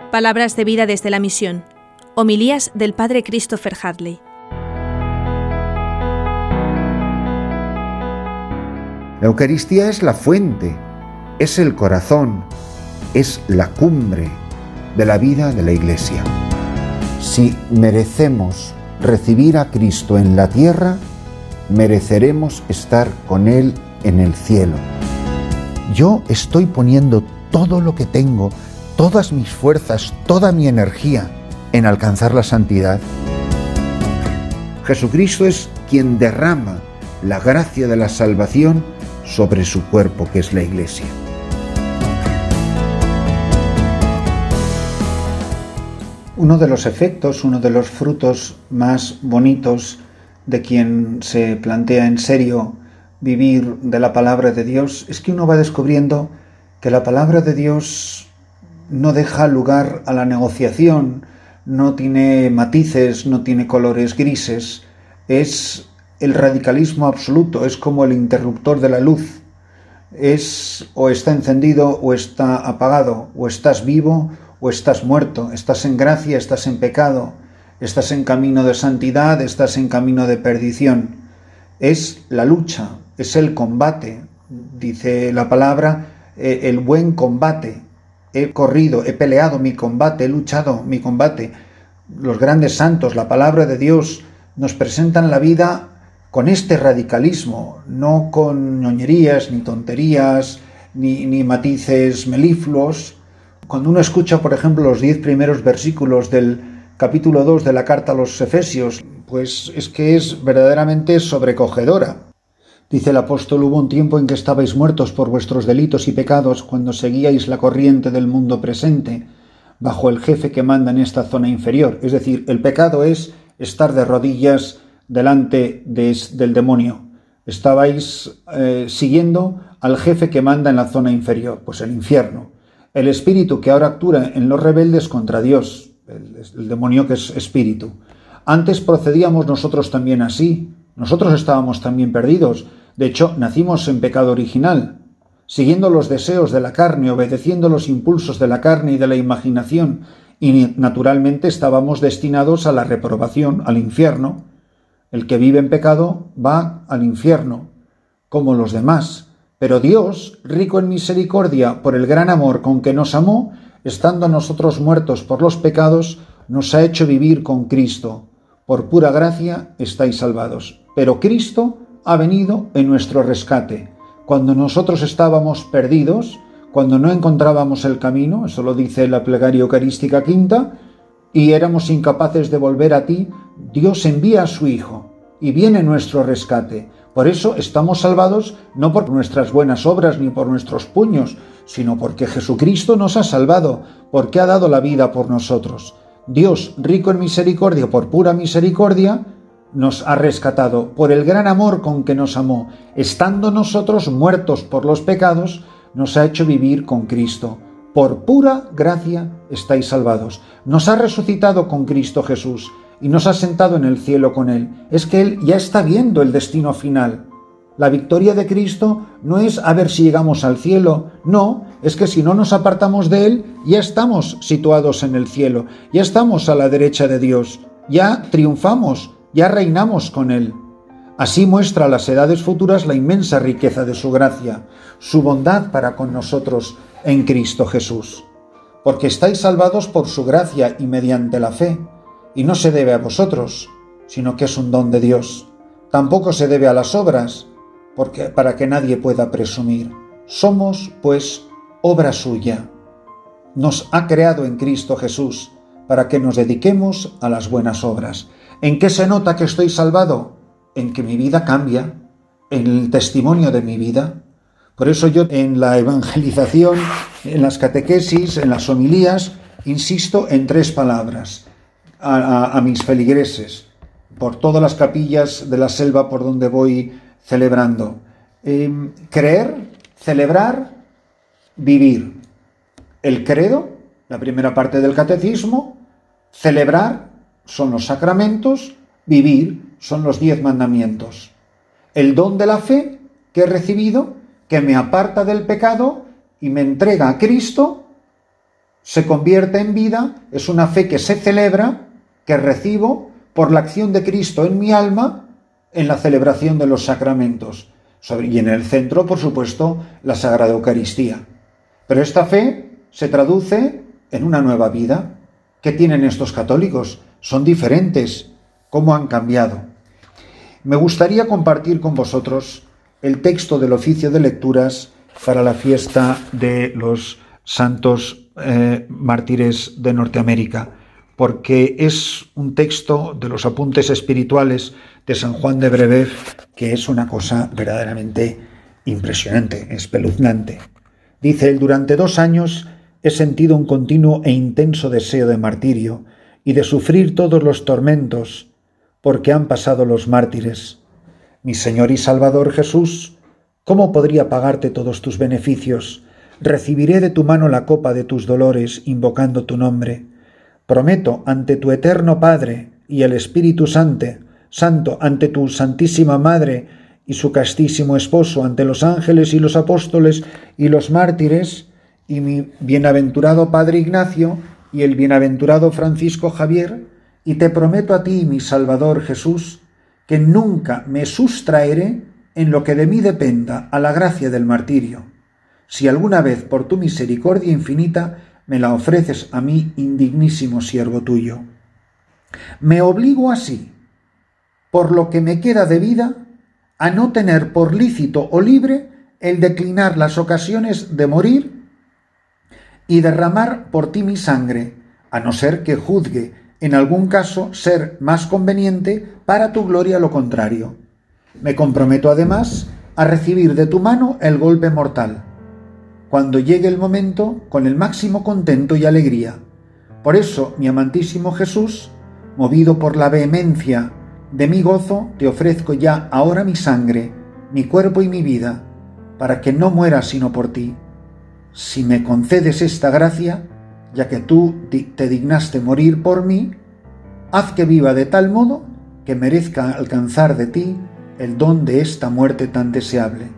Palabras de vida desde la misión. Homilías del Padre Christopher Hadley. La Eucaristía es la fuente, es el corazón, es la cumbre de la vida de la Iglesia. Si merecemos recibir a Cristo en la tierra, mereceremos estar con Él en el cielo. Yo estoy poniendo todo lo que tengo, todas mis fuerzas, toda mi energía en alcanzar la santidad. Jesucristo es quien derrama la gracia de la salvación sobre su cuerpo, que es la Iglesia. Uno de los efectos, uno de los frutos más bonitos de quien se plantea en serio vivir de la palabra de Dios es que uno va descubriendo que la palabra de Dios no deja lugar a la negociación, no tiene matices, no tiene colores grises, es el radicalismo absoluto, es como el interruptor de la luz, es o está encendido o está apagado, o estás vivo o estás muerto, estás en gracia, estás en pecado, estás en camino de santidad, estás en camino de perdición. Es la lucha, es el combate, dice la palabra, el buen combate. He corrido, he peleado mi combate, he luchado mi combate. Los grandes santos, la palabra de Dios, nos presentan la vida con este radicalismo, no con ñoñerías, ni tonterías, ni matices melifluos. Cuando uno escucha, por ejemplo, los 10 primeros versículos del capítulo 2 de la carta a los Efesios, pues es que es verdaderamente sobrecogedora. Dice el apóstol: hubo un tiempo en que estabais muertos por vuestros delitos y pecados cuando seguíais la corriente del mundo presente, bajo el jefe que manda en esta zona inferior. Es decir, el pecado es estar de rodillas delante del demonio. Estabais siguiendo al jefe que manda en la zona inferior, pues el infierno. El espíritu que ahora actúa en los rebeldes contra Dios, el demonio que es espíritu. Antes procedíamos nosotros también así. Nosotros estábamos también perdidos. De hecho, nacimos en pecado original, siguiendo los deseos de la carne, obedeciendo los impulsos de la carne y de la imaginación, y naturalmente estábamos destinados a la reprobación, al infierno. El que vive en pecado va al infierno, como los demás. Pero Dios, rico en misericordia por el gran amor con que nos amó, estando nosotros muertos por los pecados, nos ha hecho vivir con Cristo. Por pura gracia estáis salvados. Pero Cristo ha venido en nuestro rescate. Cuando nosotros estábamos perdidos, cuando no encontrábamos el camino, eso lo dice la plegaria eucarística quinta, y éramos incapaces de volver a ti, Dios envía a su Hijo y viene nuestro rescate. Por eso estamos salvados no por nuestras buenas obras ni por nuestros puños, sino porque Jesucristo nos ha salvado, porque ha dado la vida por nosotros. Dios, rico en misericordia, por pura misericordia, nos ha rescatado por el gran amor con que nos amó. Estando nosotros muertos por los pecados, nos ha hecho vivir con Cristo. Por pura gracia estáis salvados. Nos ha resucitado con Cristo Jesús y nos ha sentado en el cielo con Él. Es que Él ya está viendo el destino final. La victoria de Cristo no es a ver si llegamos al cielo, no, es que si no nos apartamos de Él, ya estamos situados en el cielo, ya estamos a la derecha de Dios, ya triunfamos, ya reinamos con Él. Así muestra a las edades futuras la inmensa riqueza de su gracia, su bondad para con nosotros en Cristo Jesús. Porque estáis salvados por su gracia y mediante la fe, y no se debe a vosotros, sino que es un don de Dios. Tampoco se debe a las obras, porque para que nadie pueda presumir. Somos, pues, obra suya. Nos ha creado en Cristo Jesús para que nos dediquemos a las buenas obras. ¿En qué se nota que estoy salvado? En que mi vida cambia, en el testimonio de mi vida. Por eso yo en la evangelización, en las catequesis, en las homilías, insisto en 3 palabras a mis feligreses, por todas las capillas de la selva por donde voy celebrando. Creer, celebrar, vivir. El credo, la primera parte del catecismo, celebrar son los sacramentos, vivir son los 10 mandamientos. El don de la fe que he recibido, que me aparta del pecado y me entrega a Cristo, se convierte en vida, es una fe que se celebra, que recibo por la acción de Cristo en mi alma en la celebración de los sacramentos. Y en el centro, por supuesto, la Sagrada Eucaristía. Pero esta fe se traduce en una nueva vida. ¿Qué tienen estos católicos? Son diferentes. ¿Cómo han cambiado? Me gustaría compartir con vosotros el texto del oficio de lecturas para la fiesta de los santos mártires de Norteamérica, porque es un texto de los apuntes espirituales de San Juan de Brebeuf que es una cosa verdaderamente impresionante, espeluznante. Dice él: durante 2 años he sentido un continuo e intenso deseo de martirio y de sufrir todos los tormentos porque han pasado los mártires. Mi Señor y Salvador Jesús, ¿cómo podría pagarte todos tus beneficios? Recibiré de tu mano la copa de tus dolores, invocando tu nombre. Prometo ante tu eterno Padre y el Espíritu Santo, ante tu Santísima Madre y su castísimo Esposo, ante los ángeles y los apóstoles y los mártires, y mi bienaventurado Padre Ignacio y el bienaventurado Francisco Javier, y te prometo a ti, mi Salvador Jesús, que nunca me sustraeré en lo que de mí dependa a la gracia del martirio, si alguna vez por tu misericordia infinita me la ofreces a mí, indignísimo siervo tuyo. Me obligo así, por lo que me queda de vida, a no tener por lícito o libre el declinar las ocasiones de morir y derramar por ti mi sangre, a no ser que juzgue en algún caso ser más conveniente para tu gloria lo contrario. Me comprometo además a recibir de tu mano el golpe mortal, cuando llegue el momento, con el máximo contento y alegría. Por eso, mi amantísimo Jesús, movido por la vehemencia de mi gozo, te ofrezco ya ahora mi sangre, mi cuerpo y mi vida, para que no muera sino por ti. Si me concedes esta gracia, ya que tú te dignaste morir por mí, haz que viva de tal modo que merezca alcanzar de ti el don de esta muerte tan deseable.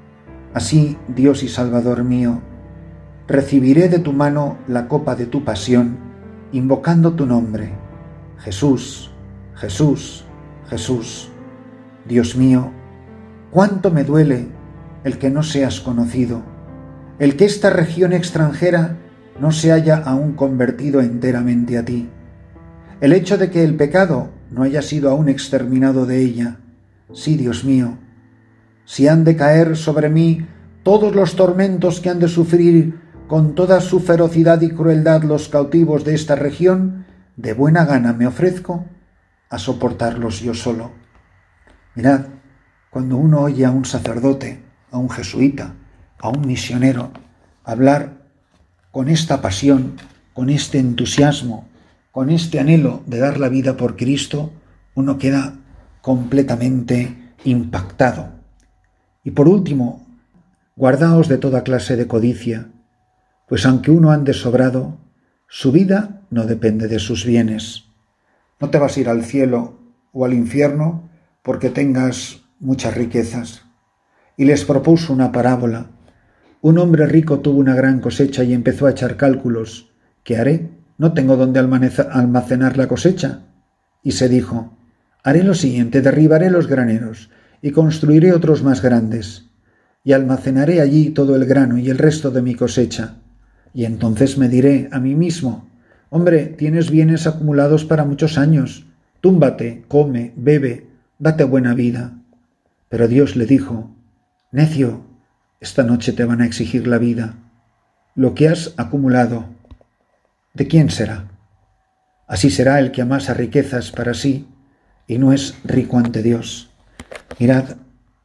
Así, Dios y Salvador mío, recibiré de tu mano la copa de tu pasión, invocando tu nombre. Jesús, Jesús, Jesús. Dios mío, cuánto me duele el que no seas conocido, el que esta región extranjera no se haya aún convertido enteramente a ti, el hecho de que el pecado no haya sido aún exterminado de ella. Sí, Dios mío, si han de caer sobre mí todos los tormentos que han de sufrir con toda su ferocidad y crueldad los cautivos de esta región, de buena gana me ofrezco a soportarlos yo solo. Mirad, cuando uno oye a un sacerdote, a un jesuita, a un misionero hablar con esta pasión, con este entusiasmo, con este anhelo de dar la vida por Cristo, uno queda completamente impactado. Y por último, guardaos de toda clase de codicia, pues aunque uno ande sobrado, su vida no depende de sus bienes. No te vas a ir al cielo o al infierno porque tengas muchas riquezas. Y les propuso una parábola. Un hombre rico tuvo una gran cosecha y empezó a echar cálculos. ¿Qué haré? No tengo dónde almacenar la cosecha. Y se dijo: haré lo siguiente, derribaré los graneros y construiré otros más grandes, y almacenaré allí todo el grano y el resto de mi cosecha. Y entonces me diré a mí mismo: hombre, tienes bienes acumulados para muchos años, túmbate, come, bebe, date buena vida. Pero Dios le dijo: necio, esta noche te van a exigir la vida. Lo que has acumulado, ¿de quién será? Así será el que amasa riquezas para sí y no es rico ante Dios. Mirad,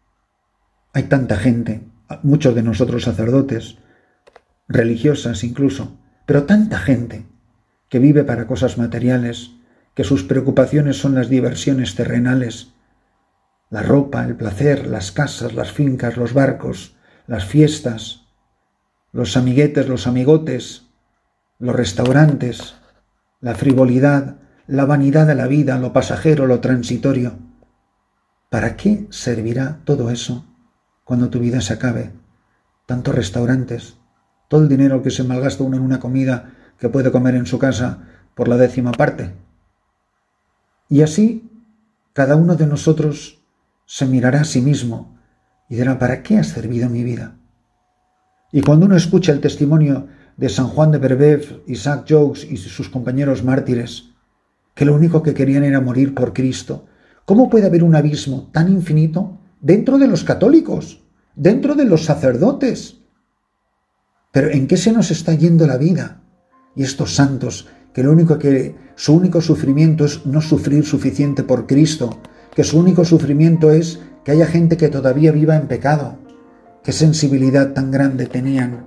hay tanta gente, muchos de nosotros sacerdotes, religiosas incluso, pero tanta gente que vive para cosas materiales, que sus preocupaciones son las diversiones terrenales, la ropa, el placer, las casas, las fincas, los barcos, las fiestas, los amiguetes, los amigotes, los restaurantes, la frivolidad, la vanidad de la vida, lo pasajero, lo transitorio. ¿Para qué servirá todo eso cuando tu vida se acabe? Tantos restaurantes, todo el dinero que se malgasta uno en una comida que puede comer en su casa por la 10ª parte. Y así, cada uno de nosotros se mirará a sí mismo y dirá, ¿para qué ha servido mi vida? Y cuando uno escucha el testimonio de San Juan de Brebeuf, Isaac Jogues y sus compañeros mártires, que lo único que querían era morir por Cristo, ¿cómo puede haber un abismo tan infinito dentro de los católicos, dentro de los sacerdotes? Pero ¿en qué se nos está yendo la vida? Y estos santos, que su único sufrimiento es no sufrir suficiente por Cristo, que su único sufrimiento es que haya gente que todavía viva en pecado. Qué sensibilidad tan grande tenían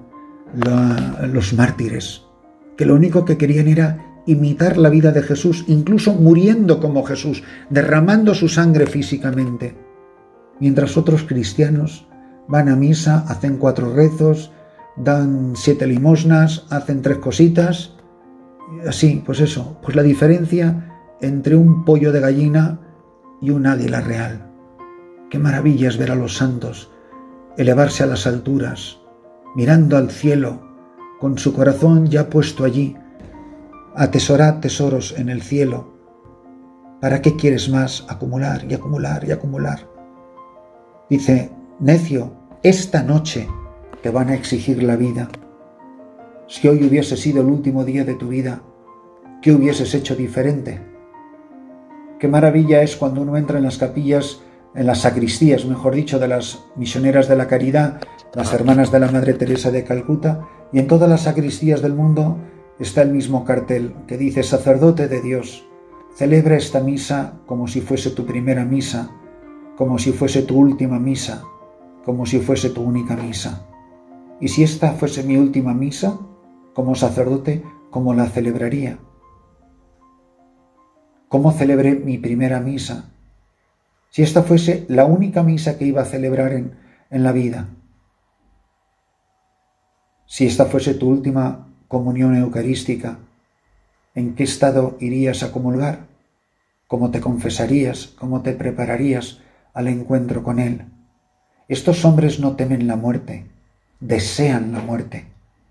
los mártires, que lo único que querían era imitar la vida de Jesús, incluso muriendo como Jesús, derramando su sangre físicamente. Mientras otros cristianos van a misa, hacen 4 rezos, dan 7 limosnas, hacen 3 cositas, así, pues la diferencia entre un pollo de gallina y un águila real. Qué maravilla es ver a los santos elevarse a las alturas, mirando al cielo, con su corazón ya puesto allí. Atesorad tesoros en el cielo. ¿Para qué quieres más? Acumular y acumular y acumular. Dice, necio, esta noche te van a exigir la vida. Si hoy hubiese sido el último día de tu vida, ¿qué hubieses hecho diferente? Qué maravilla es cuando uno entra en las capillas, en las sacristías, mejor dicho, de las misioneras de la caridad, las hermanas de la Madre Teresa de Calcuta, y en todas las sacristías del mundo está el mismo cartel que dice, sacerdote de Dios, celebra esta misa como si fuese tu primera misa, como si fuese tu última misa, como si fuese tu única misa. Y si esta fuese mi última misa, como sacerdote, ¿cómo la celebraría? ¿Cómo celebré mi primera misa? Si esta fuese la única misa que iba a celebrar en la vida. Si esta fuese tu última comunión eucarística, ¿en qué estado irías a comulgar? ¿Cómo te confesarías? ¿Cómo te prepararías al encuentro con Él? Estos hombres no temen la muerte, desean la muerte.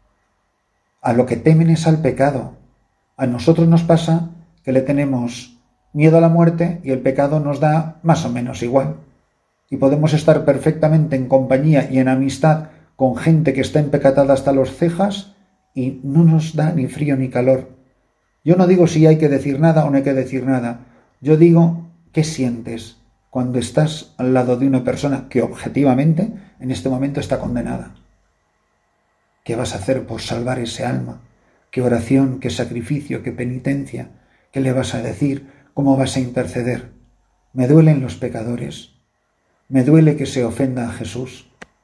A lo que temen es al pecado. A nosotros nos pasa que le tenemos miedo a la muerte y el pecado nos da más o menos igual. Y podemos estar perfectamente en compañía y en amistad con gente que está empecatada hasta las cejas y no nos da ni frío ni calor. Yo no digo si hay que decir nada o no hay que decir nada. Yo digo, ¿qué sientes cuando estás al lado de una persona que objetivamente en este momento está condenada? ¿Qué vas a hacer por salvar ese alma? ¿Qué oración, qué sacrificio, qué penitencia? ¿Qué le vas a decir? ¿Cómo vas a interceder? Me duelen los pecadores. Me duele que se ofenda a Jesús.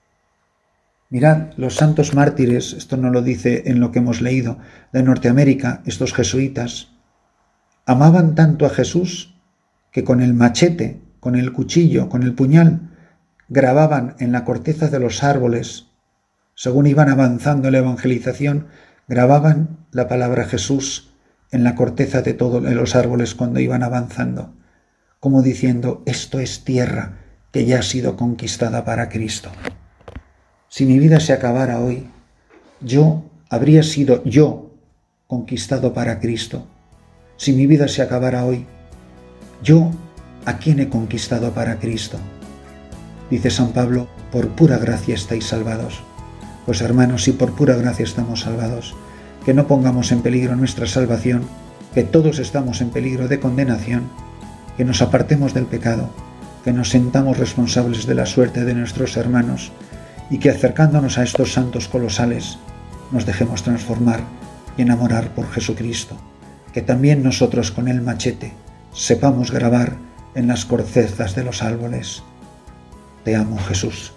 Mirad, los santos mártires, esto no lo dice en lo que hemos leído, de Norteamérica, estos jesuitas, amaban tanto a Jesús que con el machete, con el cuchillo, con el puñal, grababan en la corteza de los árboles, según iban avanzando en la evangelización, grababan la palabra Jesús en la corteza de todos los árboles cuando iban avanzando, como diciendo, esto es tierra que ya ha sido conquistada para Cristo. Si mi vida se acabara hoy, habría sido yo conquistado para Cristo. Si mi vida se acabara hoy, ¿a quién he conquistado para Cristo? Dice San Pablo, por pura gracia estáis salvados. Pues hermanos, si por pura gracia estamos salvados, que no pongamos en peligro nuestra salvación, que todos estamos en peligro de condenación, que nos apartemos del pecado, que nos sentamos responsables de la suerte de nuestros hermanos y que acercándonos a estos santos colosales nos dejemos transformar y enamorar por Jesucristo, que también nosotros con el machete sepamos grabar en las cortezas de los árboles. Te amo, Jesús.